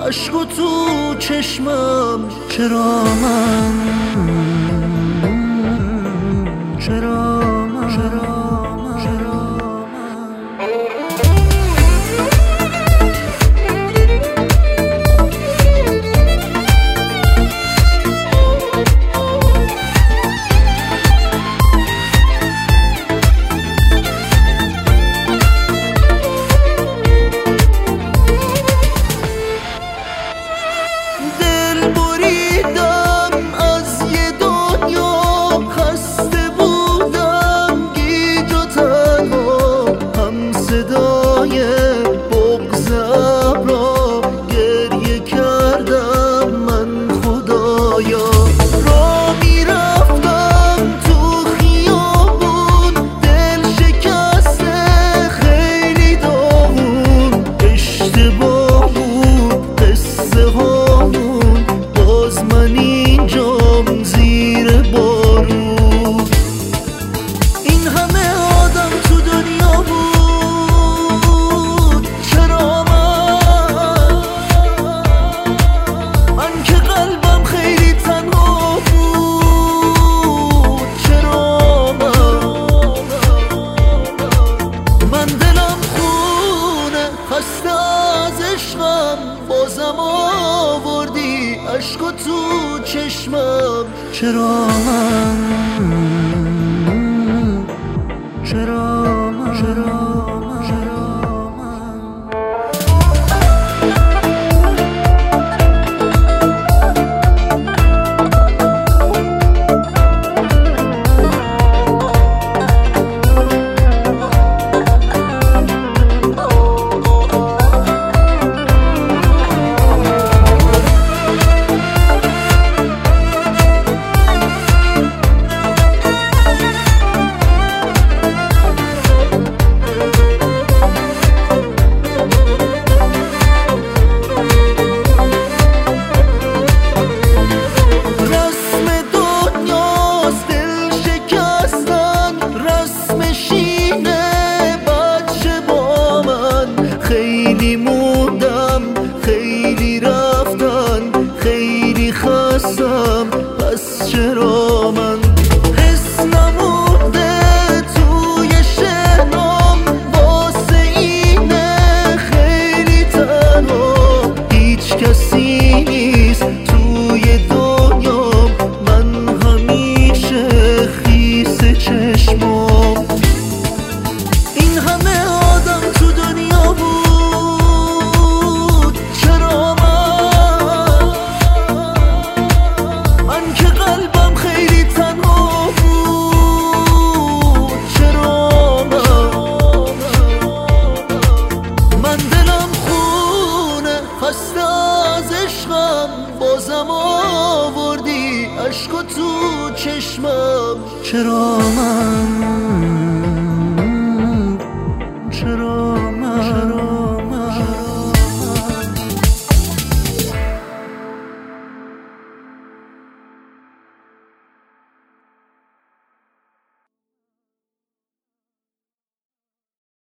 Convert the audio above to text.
عشق تو چشمم. چرا من بازم آوردی عشق تو چشمم. چرا من خیلی موندم، خیلی رفتن، خیلی خستم، پس چرا من حس نمونده توی شهرام واسه اینه خیلی تنها، هیچ کسی نیست توی دنیام، من همیشه خیس چشمام. این همه آدم تو دنیا بود، بازم آوردی عشق تو چشمم. چرا من